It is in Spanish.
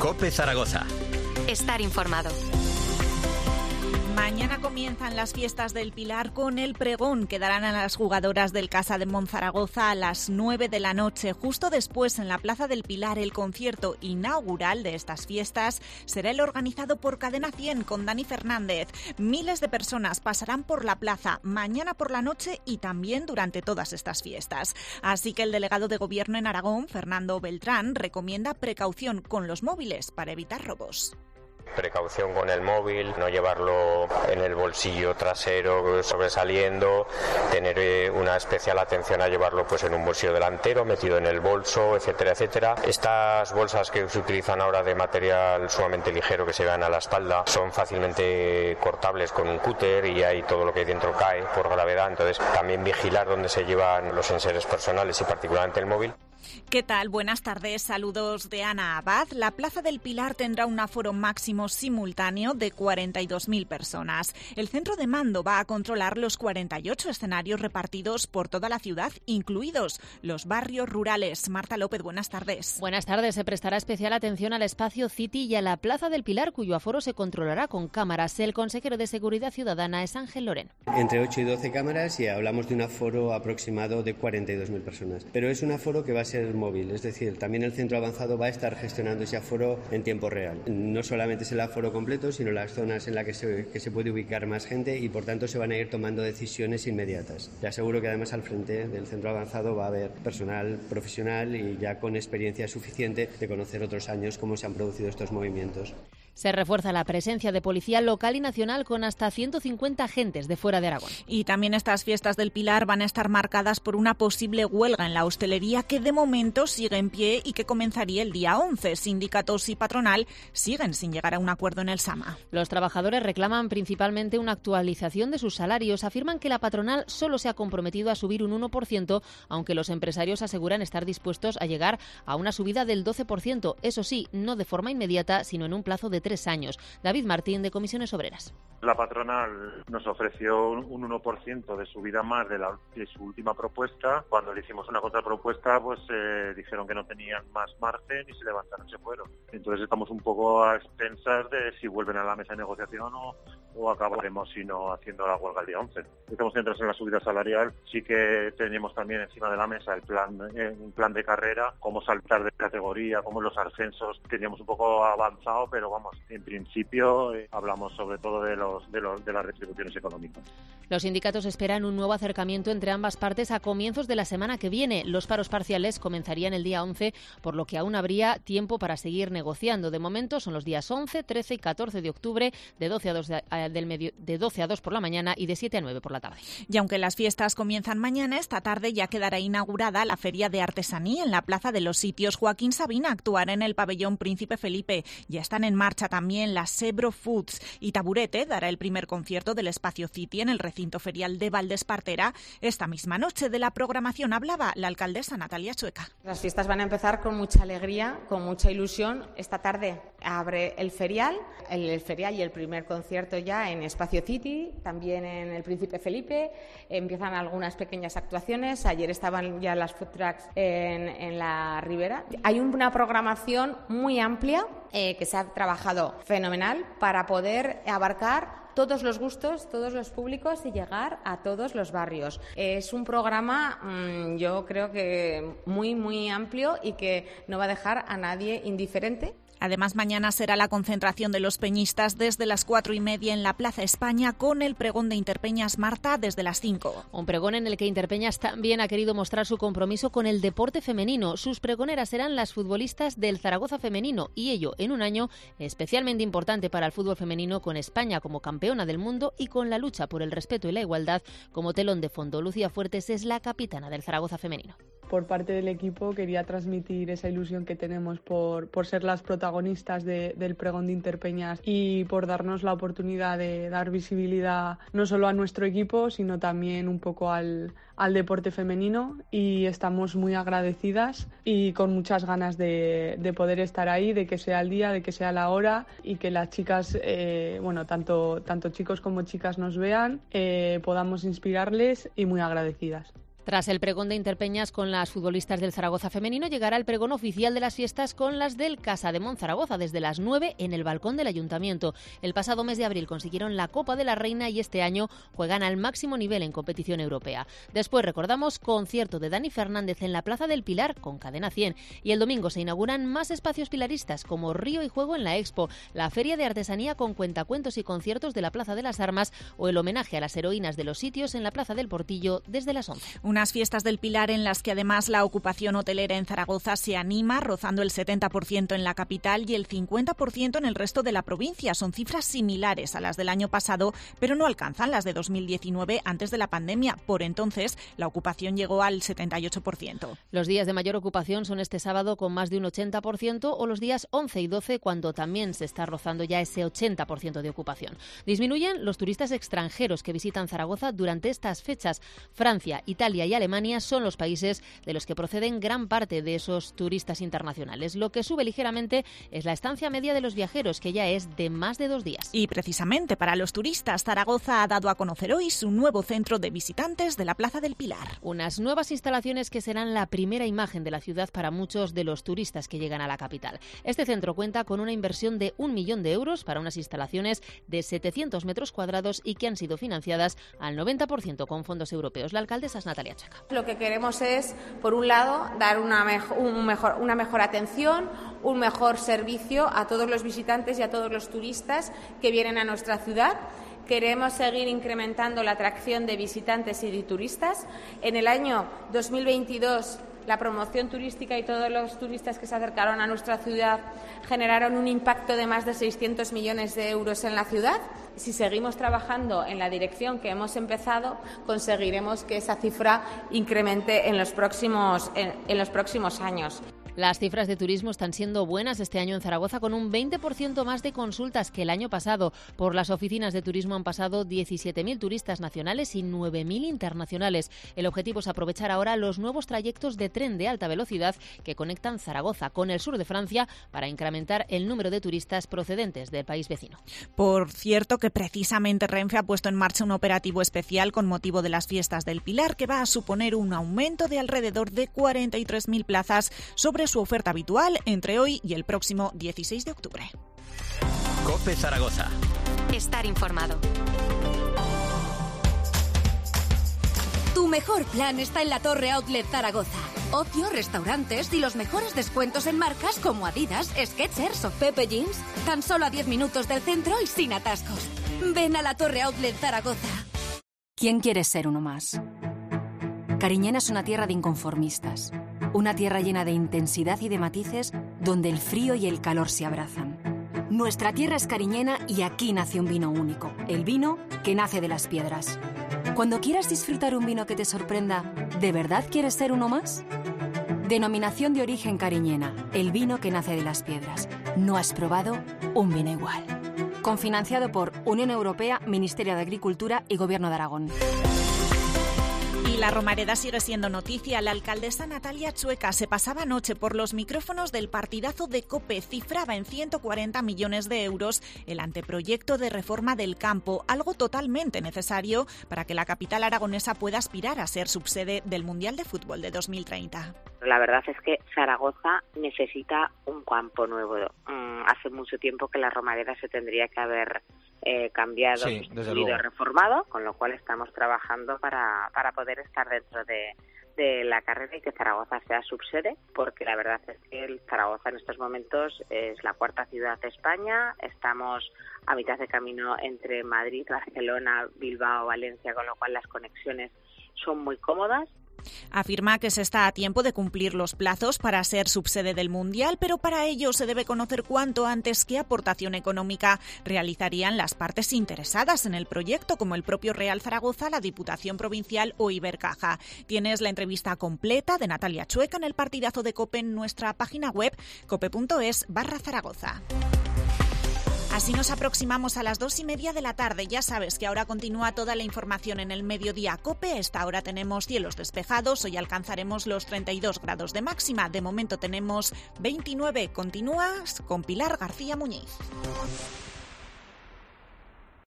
COPE Zaragoza. Estar informado. Mañana comienzan las fiestas del Pilar con el pregón que darán a las jugadoras del Casa de Monzaragoza a las 9 de la noche. Justo después, en la Plaza del Pilar, el concierto inaugural de estas fiestas será el organizado por Cadena 100 con Dani Fernández. Miles de personas pasarán por la plaza mañana por la noche y también durante todas estas fiestas. Así que el delegado de Gobierno en Aragón, Fernando Beltrán, recomienda precaución con los móviles para evitar robos. Precaución con el móvil, no llevarlo en el bolsillo trasero sobresaliendo, tener una especial atención a llevarlo pues en un bolsillo delantero, metido en el bolso, etcétera, etcétera. Estas bolsas que se utilizan ahora de material sumamente ligero que se llevan a la espalda son fácilmente cortables con un cúter y ahí todo lo que hay dentro cae por gravedad, entonces también vigilar dónde se llevan los enseres personales y particularmente el móvil. ¿Qué tal? Buenas tardes, saludos de Ana Abad. La Plaza del Pilar tendrá un aforo máximo simultáneo de 42.000 personas. El centro de mando va a controlar los 48 escenarios repartidos por toda la ciudad, incluidos los barrios rurales. Marta López, buenas tardes. Buenas tardes. Se prestará especial atención al espacio City y a la Plaza del Pilar, cuyo aforo se controlará con cámaras. El consejero de Seguridad Ciudadana es Ángel Lorén. Entre 8 y 12 cámaras y hablamos de un aforo aproximado de 42.000 personas. Pero es un aforo que va a ser móvil, es decir, también el centro avanzado va a estar gestionando ese aforo en tiempo real. No solamente es el aforo completo, sino las zonas en las que se puede ubicar más gente y por tanto se van a ir tomando decisiones inmediatas. Te aseguro que además al frente del centro avanzado va a haber personal profesional y ya con experiencia suficiente de conocer otros años cómo se han producido estos movimientos. Se refuerza la presencia de policía local y nacional con hasta 150 agentes de fuera de Aragón. Y también estas fiestas del Pilar van a estar marcadas por una posible huelga en la hostelería que de momento sigue en pie y que comenzaría el día 11. Sindicatos y patronal siguen sin llegar a un acuerdo en el SAMA. Los trabajadores reclaman principalmente una actualización de sus salarios. Afirman que la patronal solo se ha comprometido a subir un 1%, aunque los empresarios aseguran estar dispuestos a llegar a una subida del 12%. Eso sí, no de forma inmediata, sino en un plazo de 3 años. David Martín, de Comisiones Obreras. La patronal nos ofreció un 1% de subida más de su última propuesta. Cuando le hicimos una contrapropuesta, pues dijeron que no tenían más margen y se levantaron y se fueron. Entonces estamos un poco a expensas de si vuelven a la mesa de negociación o acabaremos sino haciendo la huelga el día 11. Estamos centrados en la subida salarial. Sí que tenemos también encima de la mesa un plan de carrera, cómo saltar de categoría, cómo los ascensos teníamos un poco avanzado, pero vamos, en principio hablamos sobre todo de las retribuciones económicas. Los sindicatos esperan un nuevo acercamiento entre ambas partes a comienzos de la semana que viene. Los paros parciales comenzarían el día 11, por lo que aún habría tiempo para seguir negociando. De momento son los días 11, 13 y 14 de octubre, de 12 a 2 por la mañana y de 7 a 9 por la tarde. Y aunque las fiestas comienzan mañana, esta tarde ya quedará inaugurada la Feria de Artesanía en la Plaza de los Sitios. Joaquín Sabina actuará en el pabellón Príncipe Felipe. Ya están en marcha también las Sebro Foods y Taburete dará el primer concierto del Espacio City en el recinto ferial de Valdespartera. Esta misma noche de la programación hablaba la alcaldesa Natalia Chueca. Las fiestas van a empezar con mucha alegría, con mucha ilusión. Esta tarde abre el ferial y el primer concierto ya en Espacio City, también en el Príncipe Felipe. Empiezan algunas pequeñas actuaciones. Ayer estaban ya las food trucks en la Ribera. Hay una programación muy amplia que se ha trabajado fenomenal para poder abarcar todos los gustos, todos los públicos y llegar a todos los barrios. Es un programa, yo creo que muy, muy amplio y que no va a dejar a nadie indiferente. Además, mañana será la concentración de los peñistas desde las 4:30 en la Plaza España con el pregón de Interpeñas, Marta, desde las 5. Un pregón en el que Interpeñas también ha querido mostrar su compromiso con el deporte femenino. Sus pregoneras serán las futbolistas del Zaragoza femenino y ello en un año especialmente importante para el fútbol femenino, con España como campeona del mundo y con la lucha por el respeto y la igualdad como telón de fondo. Lucía Fuertes es la capitana del Zaragoza femenino. Por parte del equipo quería transmitir esa ilusión que tenemos por ser las protagonistas del pregón de Interpeñas y por darnos la oportunidad de dar visibilidad no solo a nuestro equipo, sino también un poco al deporte femenino, y estamos muy agradecidas y con muchas ganas de poder estar ahí, de que sea el día, de que sea la hora y que las chicas, tanto chicos como chicas nos vean, podamos inspirarles, y muy agradecidas. Tras el pregón de Interpeñas con las futbolistas del Zaragoza femenino, llegará el pregón oficial de las fiestas con las del Casa de Monzaragoza, desde las 9 en el balcón del Ayuntamiento. El pasado mes de abril consiguieron la Copa de la Reina y este año juegan al máximo nivel en competición europea. Después, recordamos, concierto de Dani Fernández en la Plaza del Pilar con Cadena 100. Y el domingo se inauguran más espacios pilaristas como Río y Juego en la Expo, la Feria de Artesanía con cuentacuentos y conciertos de la Plaza de las Armas o el homenaje a las heroínas de los sitios en la Plaza del Portillo desde las 11. Unas fiestas del Pilar en las que además la ocupación hotelera en Zaragoza se anima, rozando el 70% en la capital y el 50% en el resto de la provincia. Son cifras similares a las del año pasado, pero no alcanzan las de 2019 antes de la pandemia. Por entonces, la ocupación llegó al 78%. Los días de mayor ocupación son este sábado con más de un 80% o los días 11 y 12 cuando también se está rozando ya ese 80% de ocupación. Disminuyen los turistas extranjeros que visitan Zaragoza durante estas fechas. Francia, Italia y Alemania son los países de los que proceden gran parte de esos turistas internacionales. Lo que sube ligeramente es la estancia media de los viajeros, que ya es de más de 2 días. Y precisamente para los turistas, Zaragoza ha dado a conocer hoy su nuevo centro de visitantes de la Plaza del Pilar. Unas nuevas instalaciones que serán la primera imagen de la ciudad para muchos de los turistas que llegan a la capital. Este centro cuenta con una inversión de 1 millón de euros para unas instalaciones de 700 metros cuadrados y que han sido financiadas al 90% con fondos europeos. La alcaldesa es Natalia Chueca. Lo que queremos es, por un lado, dar una mejor atención, un mejor servicio a todos los visitantes y a todos los turistas que vienen a nuestra ciudad. Queremos seguir incrementando la atracción de visitantes y de turistas. En el año 2022, la promoción turística y todos los turistas que se acercaron a nuestra ciudad generaron un impacto de más de 600 millones de euros en la ciudad. Si seguimos trabajando en la dirección que hemos empezado, conseguiremos que esa cifra incremente en los próximos años. Las cifras de turismo están siendo buenas este año en Zaragoza, con un 20% más de consultas que el año pasado. Por las oficinas de turismo han pasado 17.000 turistas nacionales y 9.000 internacionales. El objetivo es aprovechar ahora los nuevos trayectos de tren de alta velocidad que conectan Zaragoza con el sur de Francia para incrementar el número de turistas procedentes del país vecino. Por cierto, que precisamente Renfe ha puesto en marcha un operativo especial con motivo de las fiestas del Pilar que va a suponer un aumento de alrededor de 43.000 plazas sobre su oferta habitual entre hoy y el próximo 16 de octubre. COPE Zaragoza. Estar informado. Tu mejor plan está en la Torre Outlet Zaragoza. Ocio, restaurantes y los mejores descuentos en marcas como Adidas, Skechers o Pepe Jeans. Tan solo a 10 minutos del centro y sin atascos. Ven a la Torre Outlet Zaragoza. ¿Quién quiere ser uno más? Cariñena es una tierra de inconformistas. Una tierra llena de intensidad y de matices donde el frío y el calor se abrazan. Nuestra tierra es cariñena y aquí nace un vino único. El vino que nace de las piedras. Cuando quieras disfrutar un vino que te sorprenda, ¿de verdad quieres ser uno más? Denominación de origen cariñena. El vino que nace de las piedras. No has probado un vino igual. Confinanciado por Unión Europea, Ministerio de Agricultura y Gobierno de Aragón. Y la Romareda sigue siendo noticia. La alcaldesa Natalia Chueca se pasaba anoche por los micrófonos del partidazo de COPE. Cifraba en 140 millones de euros el anteproyecto de reforma del campo, algo totalmente necesario para que la capital aragonesa pueda aspirar a ser subsede del Mundial de Fútbol de 2030. La verdad es que Zaragoza necesita un campo nuevo. Hace mucho tiempo que la Romareda se tendría que haber cambiado, sustituido, reformado, con lo cual estamos trabajando para poder estar dentro de la carrera y que Zaragoza sea subsede, porque la verdad es que Zaragoza en estos momentos es la cuarta ciudad de España. Estamos a mitad de camino entre Madrid, Barcelona, Bilbao, Valencia, con lo cual las conexiones son muy cómodas. Afirma que se está a tiempo de cumplir los plazos para ser subsede del Mundial, pero para ello se debe conocer cuanto antes qué aportación económica realizarían las partes interesadas en el proyecto, como el propio Real Zaragoza, la Diputación Provincial o Ibercaja. Tienes la entrevista completa de Natalia Chueca en el partidazo de COPE en nuestra página web cope.es/Zaragoza. Así nos aproximamos a las 2:30 de la tarde. Ya sabes que ahora continúa toda la información en el mediodía COPE. Esta hora tenemos cielos despejados. Hoy alcanzaremos los 32 grados de máxima. De momento tenemos 29. Continúas con Pilar García Muñiz.